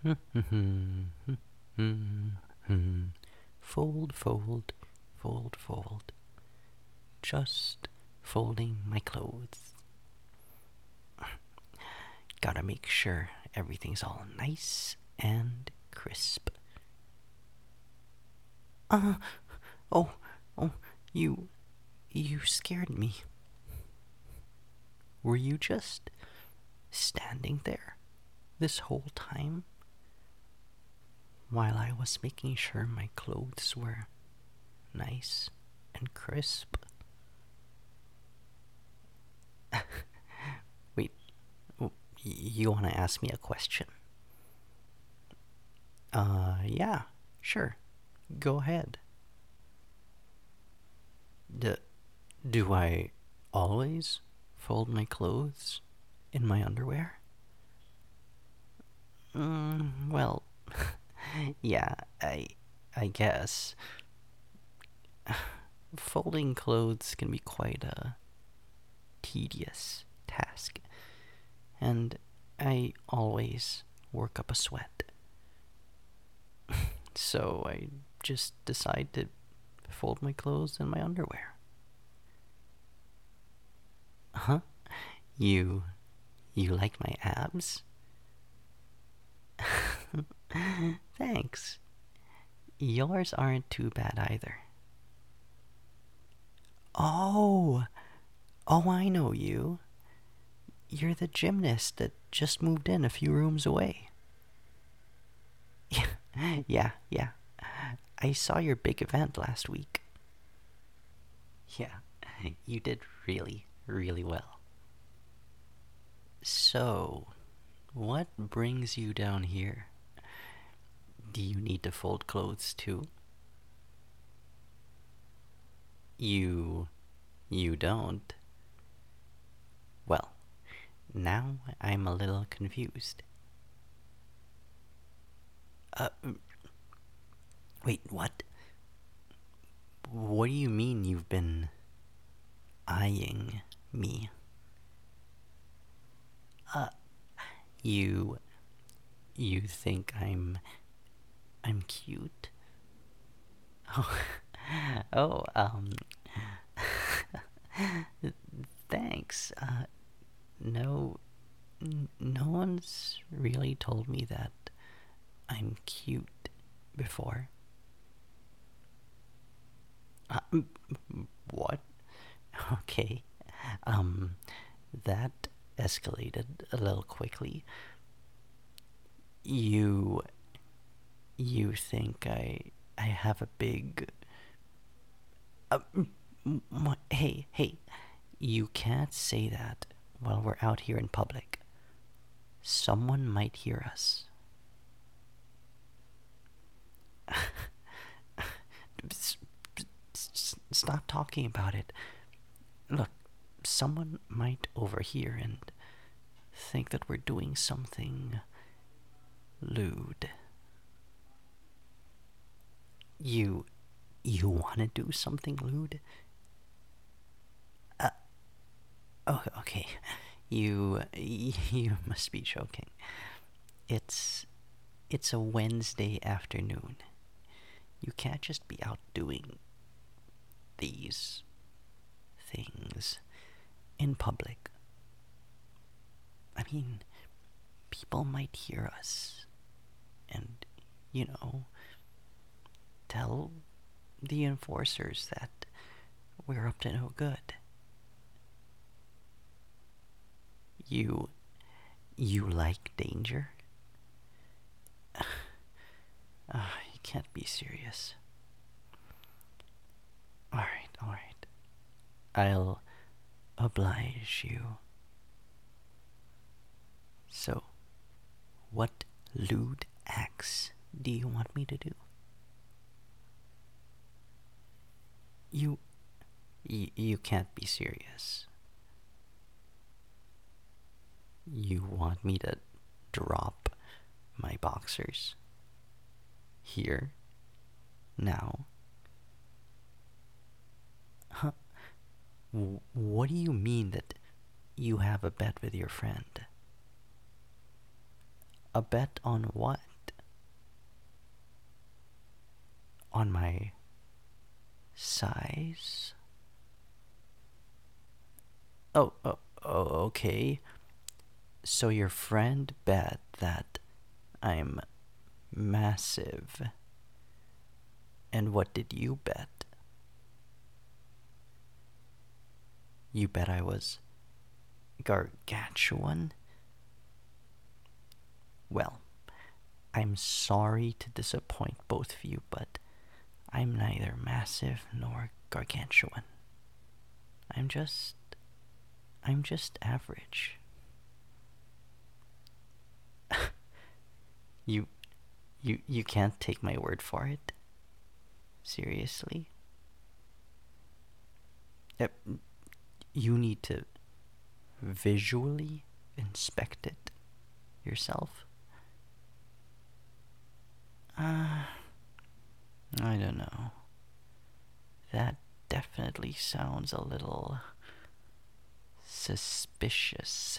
Fold, fold, fold, fold. Just folding my clothes. Gotta make sure everything's all nice and crisp. Uh, oh, oh, you, you scared me. Were you just standing there this whole time while I was making sure my clothes were nice and crisp? Wait, you want to ask me a question? Yeah, sure. Go ahead. D- do I always fold my clothes in my underwear? Well, yeah, I guess. Folding clothes can be quite a tedious task, and I always work up a sweat. So I just decide to fold my clothes in my underwear. Huh? You you like my abs? Thanks. Yours aren't too bad either. Oh, oh, I know you. You're the gymnast that just moved in a few rooms away. Yeah, yeah. I saw your big event last week. Yeah, you did really, really well. So, what brings you down here? Do you need to fold clothes too? You. You don't? Well, now I'm a little confused. Uh, wait, what? What do you mean you've been eyeing me? Uh, you. You think I'm cute? Oh, oh, thanks. No, no one's really told me that I'm cute before. What? Okay. Um, that escalated a little quickly. You, you think I have a big. Uh, hey, hey, you can't say that while we're out here in public. Someone might hear us. Stop talking about it. Look, someone might overhear and think that we're doing something lewd. You you want to do something lewd? Uh, oh, okay. You must be joking. It's it's a Wednesday afternoon. You can't just be out doing these things in public. I mean, people might hear us and, you know, tell the enforcers that we're up to no good. You you like danger? You can't be serious. Alright, alright. I'll oblige you. So, what lewd acts do you want me to do? You you can't be serious. You want me to drop my boxers here now? Huh? What do you mean that you have a bet with your friend? A bet on what? on my size? Okay. So your friend bet that I'm massive. And what did you bet? You bet I was gargantuan? Well, I'm sorry to disappoint both of you, but I'm neither massive nor gargantuan. I'm just average. You you can't take my word for it. Seriously? Yep. You need to visually inspect it yourself. I don't know. That definitely sounds a little suspicious.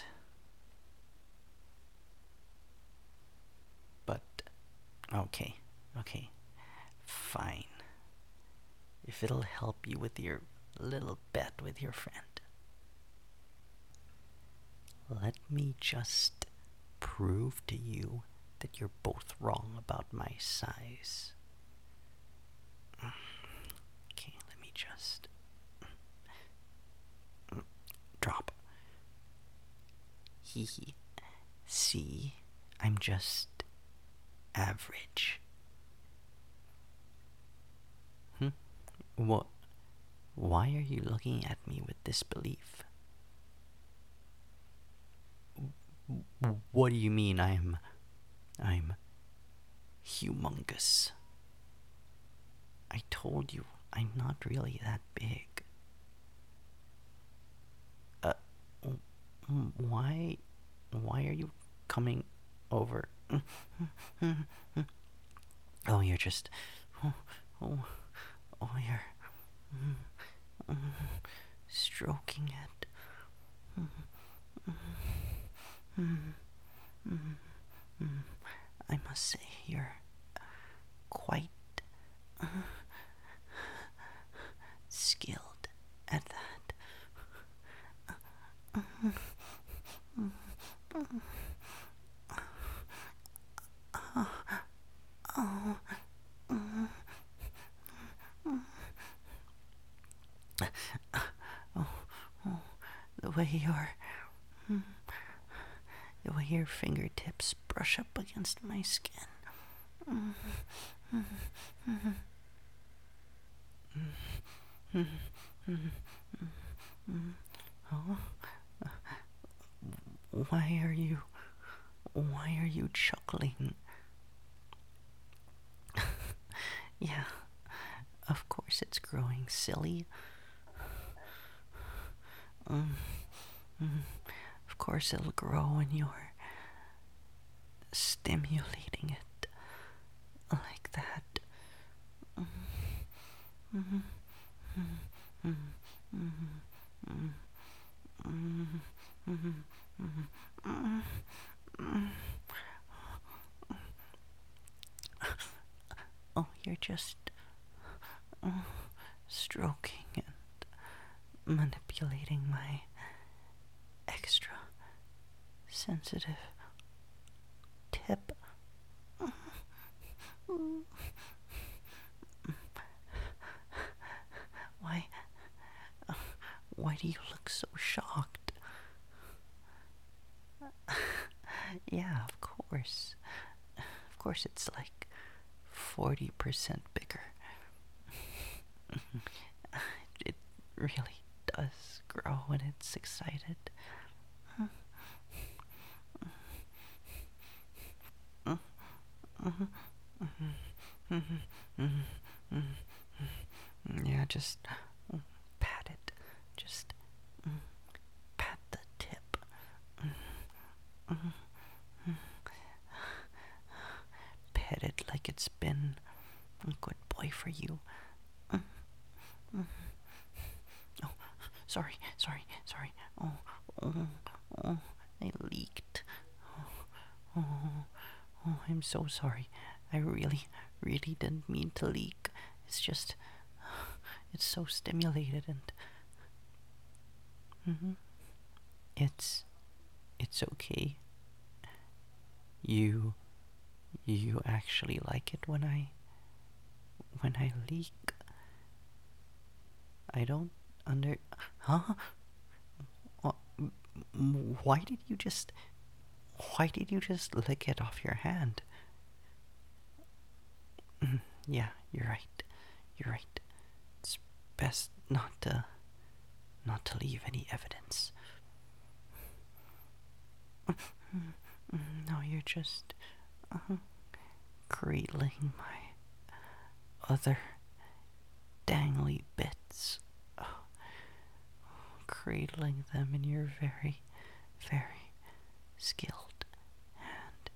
But, okay, fine. If it'll help you with your little bet with your friend. Let me just prove to you that you're both wrong about my size. Okay, let me just drop. Hee hee. See, I'm just average. What? Why are you looking at me with disbelief? What do you mean I'm humongous? I told you I'm not really that big. Why are you coming over? Oh, you're just you're stroking it. I must say you're quite skilled at that. The way your fingertips brush up against my skin. Why are you chuckling? Yeah, of course it's growing silly. Of course it'll grow when you're stimulating it like that. Oh, you're just stroking and manipulating my extra sensitive tip. Why do you look so shocked? Yeah, of course. Of course it's like 40% bigger. It really does grow when it's excited. Yeah, just pat it. Just pat the tip. Pet it like it's been a good boy for you. Oh, sorry. Oh, I leaked. Oh, I'm so sorry. I really, really didn't mean to leak. It's just, it's so stimulated and. Mm-hmm. It's, it's okay. You, you actually like it when I leak. I don't under. Huh? Wha- Why did you just. Why did you just lick it off your hand? Yeah, you're right. You're right. It's best not to leave any evidence. No, you're just cradling my other dangly bits. Oh, cradling them in your very, very skilled hand.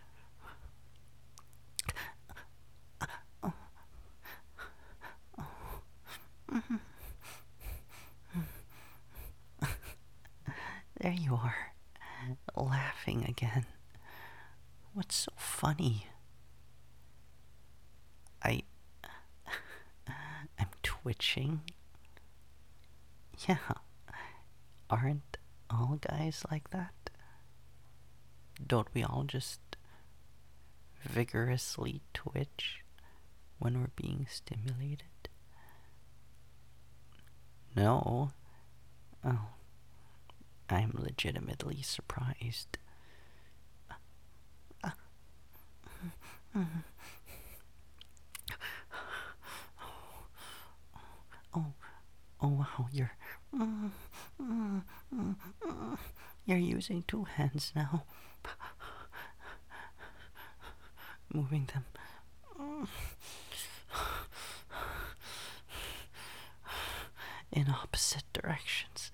There you are, laughing again. What's so funny? I I'm twitching. Yeah, aren't all guys like that? Don't we all just vigorously twitch when we're being stimulated? No. Oh, I'm legitimately surprised. Oh, oh wow, you're using two hands now, moving them in opposite directions.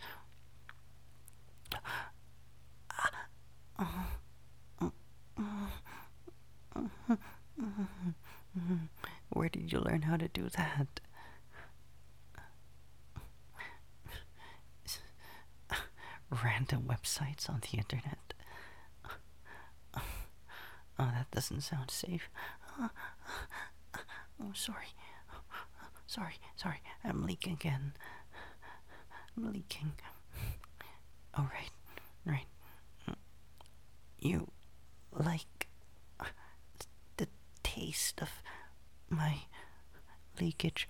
Where did you learn how to do that? Random websites on the internet. Oh, that doesn't sound safe. Oh, sorry. Sorry. I'm leaking again. I'm leaking. Oh, right. You like the taste of my leakage.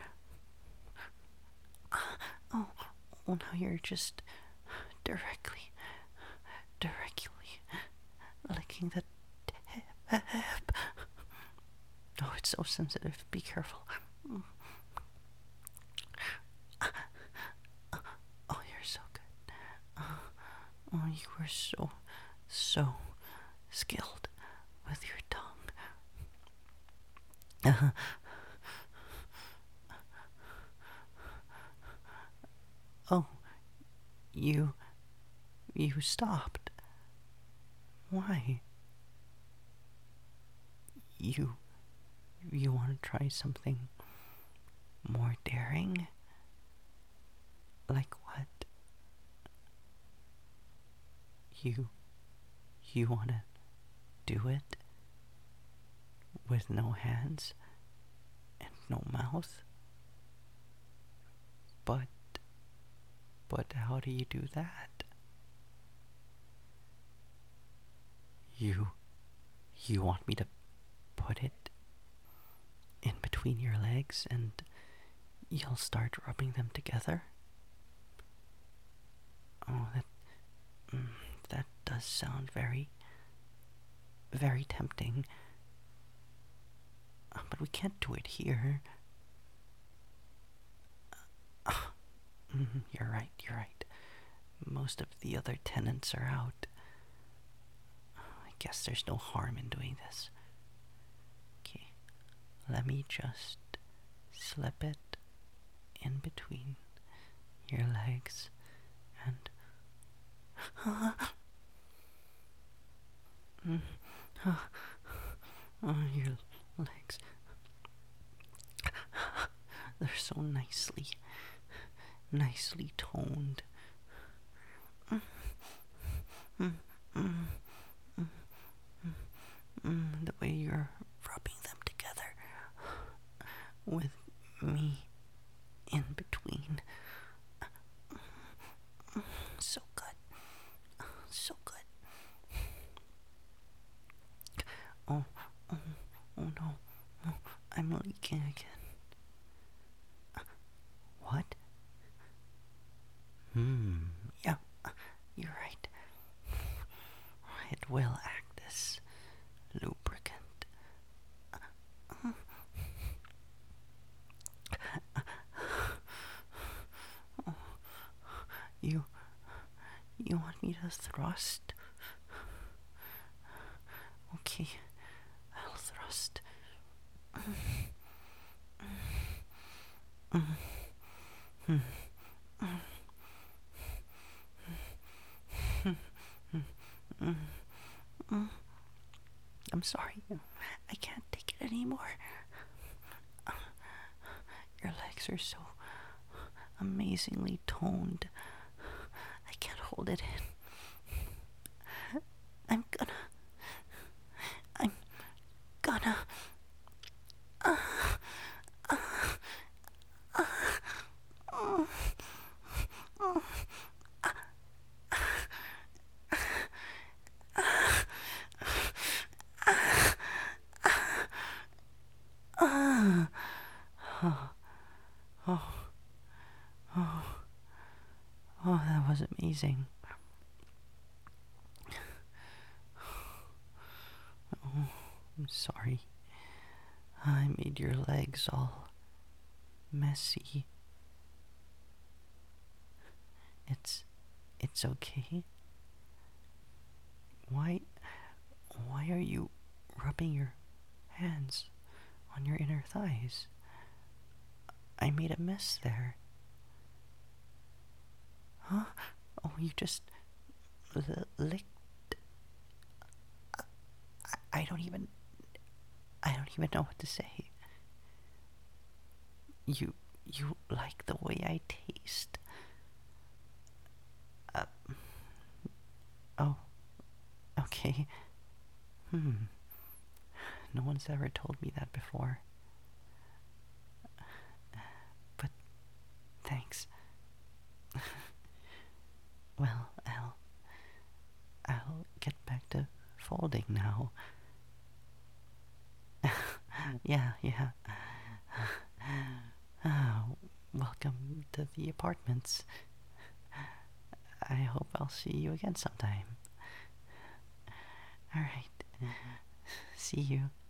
Oh, now you're just directly licking the tip. Oh, it's so sensitive. Be careful. Oh, you're so good. Oh, you were so skilled with your tongue. Oh, you stopped. Why? You want to try something more daring? Like what? You want to do it with no hands and no mouth? But how do you do that? You want me to put it in between your legs and you'll start rubbing them together? Oh, that does sound very, very tempting. But we can't do it here. You're right. Most of the other tenants are out. I guess there's no harm in doing this. Okay, let me just slip it in between your legs and your legs. They're so nicely toned. The way you're rubbing them together. with me in between. So good. So good. Oh, oh, oh no. Oh, I'm leaking again. What? Yeah, you're right. It will act as lubricant. You, you want me to thrust? Okay, I'll thrust. I'm sorry. I can't take it anymore. Your legs are so amazingly toned. I can't hold it in. I'm gonna. I'm gonna. Oh, that was amazing. Oh, I'm sorry. I made your legs all messy. It's it's okay. Why why are you rubbing your hands on your inner thighs? I made a mess there. Huh? Oh, you just licked. I don't even. I don't even know what to say. You like the way I taste. Uh, oh, okay. No one's ever told me that before. But thanks. Well, I'll get back to folding now. Yeah, yeah. Oh, welcome to the apartments. I hope I'll see you again sometime. Alright. See you.